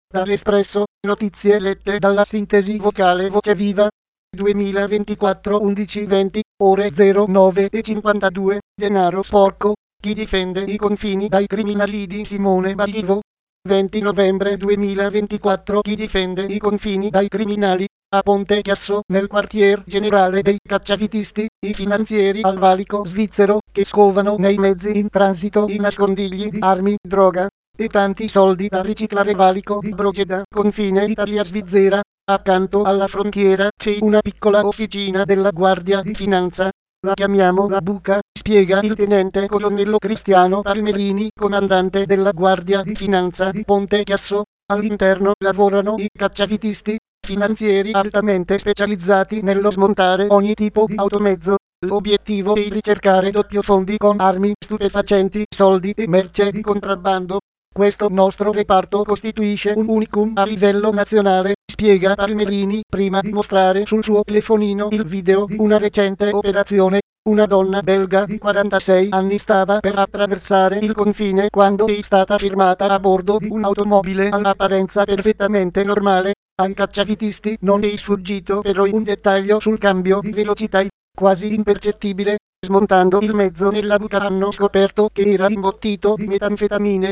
Dall'Espresso, notizie lette dalla sintesi vocale Voce Viva. 2024 11:20, ore 09:52, denaro sporco, chi difende i confini dai criminali di Simone Baglivo. 20 novembre 2024 chi difende i confini dai criminali, a Ponte Chiasso, nel quartier generale dei cacciavitisti, i finanzieri al valico svizzero che scovano nei mezzi in transito i nascondigli di armi, droga e tanti soldi da riciclare. Valico di Brogeda, confine Italia-Svizzera. Accanto alla frontiera c'è una piccola officina della Guardia di Finanza. La chiamiamo la buca, spiega il tenente colonnello Cristiano Palmerini, comandante della Guardia di Finanza di Ponte Chiasso. All'interno lavorano i cacciavitisti, finanzieri altamente specializzati nello smontare ogni tipo di automezzo. L'obiettivo è ricercare doppio fondi con armi, stupefacenti, soldi e merce di contrabbando. Questo nostro reparto costituisce un unicum a livello nazionale, spiega Palmerini, prima di mostrare sul suo telefonino il video di una recente operazione. Una donna belga di 46 anni stava per attraversare il confine quando è stata fermata a bordo di un'automobile all'apparenza perfettamente normale. Ai cacciavitisti non è sfuggito però un dettaglio sul cambio di velocità, quasi impercettibile. Smontando il mezzo nella buca hanno scoperto che era imbottito di metanfetamine.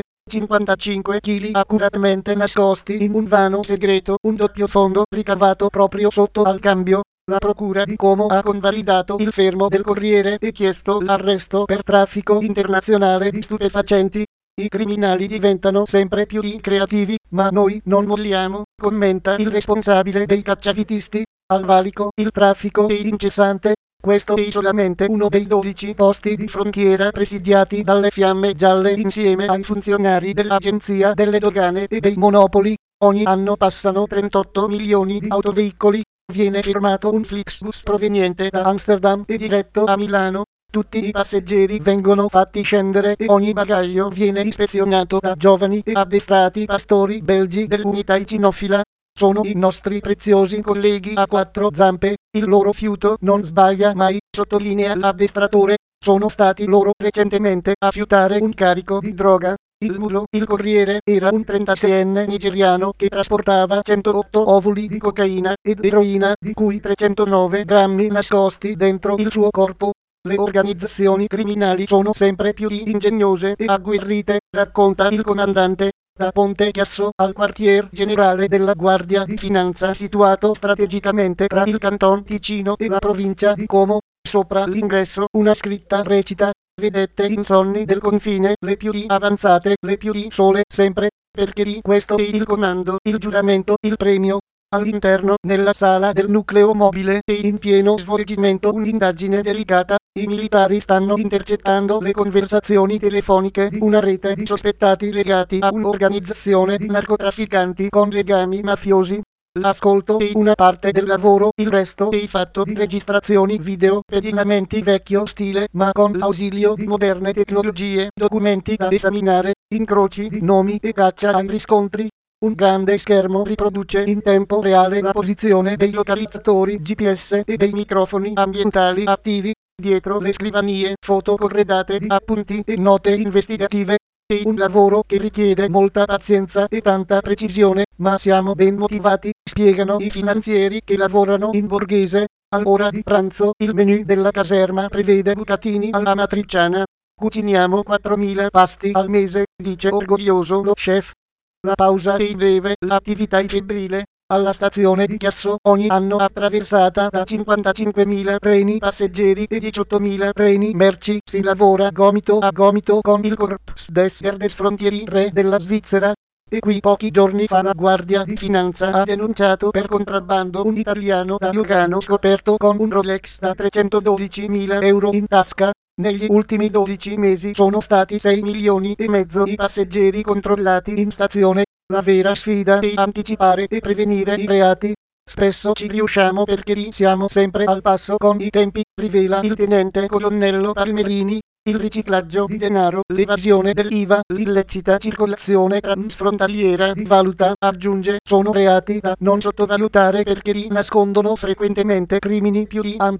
55 kg accuratamente nascosti in un vano segreto, un doppio fondo ricavato proprio sotto al cambio. La procura di Como ha convalidato il fermo del corriere e chiesto l'arresto per traffico internazionale di stupefacenti. I criminali diventano sempre più creativi, ma noi non molliamo, commenta il responsabile dei cacciavitisti. Al valico il traffico è incessante. Questo è solamente uno dei 12 posti di frontiera presidiati dalle Fiamme Gialle insieme ai funzionari dell'Agenzia delle Dogane e dei Monopoli. Ogni anno passano 38 milioni di autoveicoli. Viene firmato un Flixbus proveniente da Amsterdam e diretto a Milano. Tutti i passeggeri vengono fatti scendere e ogni bagaglio viene ispezionato da giovani e addestrati pastori belgi dell'unità cinofila. Sono i nostri preziosi colleghi a quattro zampe, il loro fiuto non sbaglia mai, sottolinea l'addestratore. Sono stati loro recentemente a fiutare un carico di droga. Il mulo, il corriere, era un 36enne nigeriano che trasportava 108 ovuli di cocaina ed eroina, di cui 309 grammi nascosti dentro il suo corpo. Le organizzazioni criminali sono sempre più ingegnose e agguerrite, racconta il comandante. Da Ponte Chiasso al quartier generale della Guardia di Finanza situato strategicamente tra il Canton Ticino e la provincia di Como. Sopra l'ingresso una scritta recita: vedette insonni del confine, le più avanzate, le più sole, sempre, perché questo è il comando, il giuramento, il premio. All'interno, nella sala del nucleo mobile, è in pieno svolgimento un'indagine delicata. I militari stanno intercettando le conversazioni telefoniche di una rete di sospettati legati a un'organizzazione di narcotrafficanti con legami mafiosi. L'ascolto è una parte del lavoro, il resto è fatto di registrazioni video, pedinamenti vecchio stile, ma con l'ausilio di moderne tecnologie, documenti da esaminare, incroci di nomi e caccia ai riscontri. Un grande schermo riproduce in tempo reale la posizione dei localizzatori GPS e dei microfoni ambientali attivi. Dietro le scrivanie, foto corredate di appunti e note investigative. È un lavoro che richiede molta pazienza e tanta precisione, ma siamo ben motivati, spiegano i finanzieri che lavorano in borghese. All'ora di pranzo, il menù della caserma prevede bucatini alla matriciana. Cuciniamo 4.000 pasti al mese, dice orgoglioso lo chef. La pausa è breve, l'attività è febbrile. Alla stazione di Chiasso ogni anno attraversata da 55.000 treni passeggeri e 18.000 treni merci si lavora gomito a gomito con il Corps des Gardes Frontiere della Svizzera. E qui pochi giorni fa la Guardia di Finanza ha denunciato per contrabbando un italiano da Lugano scoperto con un Rolex da 312.000 euro in tasca. Negli ultimi 12 mesi sono stati 6 milioni e mezzo i passeggeri controllati in stazione. La vera sfida è anticipare e prevenire i reati. Spesso ci riusciamo perché siamo sempre al passo con i tempi, rivela il tenente colonnello Palmerini. Il riciclaggio di denaro, l'evasione dell'IVA, l'illecita circolazione transfrontaliera di valuta, aggiunge, sono reati da non sottovalutare perché nascondono frequentemente crimini più ampi.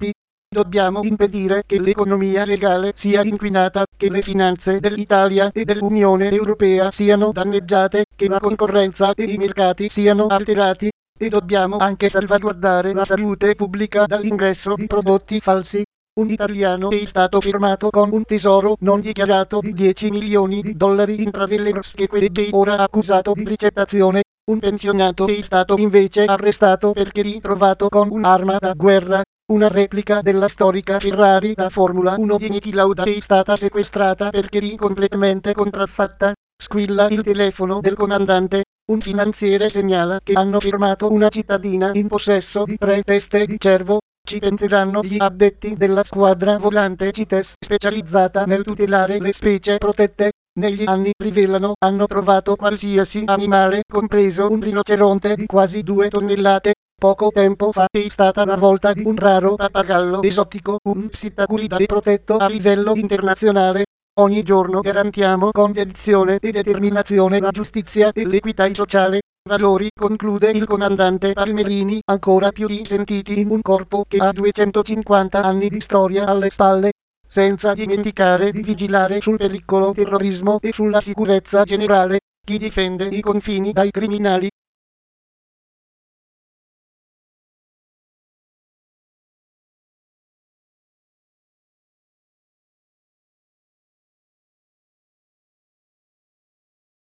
Dobbiamo impedire che l'economia legale sia inquinata, che le finanze dell'Italia e dell'Unione Europea siano danneggiate, che la concorrenza e i mercati siano alterati. E dobbiamo anche salvaguardare la salute pubblica dall'ingresso di prodotti falsi. Un italiano è stato firmato con un tesoro non dichiarato di 10 milioni di dollari in Travelers che ora accusato di ricettazione. Un pensionato è stato invece arrestato perché ritrovato con un'arma da guerra. Una replica della storica Ferrari da Formula 1 di Niki Lauda è stata sequestrata perché completamente contraffatta. Squilla il telefono del comandante. Un finanziere segnala che hanno firmato una cittadina in possesso di 3 teste di cervo. Ci penseranno gli addetti della squadra volante CITES specializzata nel tutelare le specie protette. Negli anni, rivelano, hanno trovato qualsiasi animale, compreso un rinoceronte di quasi 2 tonnellate. Poco tempo fa è stata la volta di un raro pappagallo esotico, un psittaculide protetto a livello internazionale. Ogni giorno garantiamo con dedizione e determinazione la giustizia e l'equità sociale. Valori, conclude il comandante Palmerini, ancora più risentiti in un corpo che ha 250 anni di storia alle spalle. Senza dimenticare di vigilare sul pericolo terrorismo e sulla sicurezza generale. Chi difende i confini dai criminali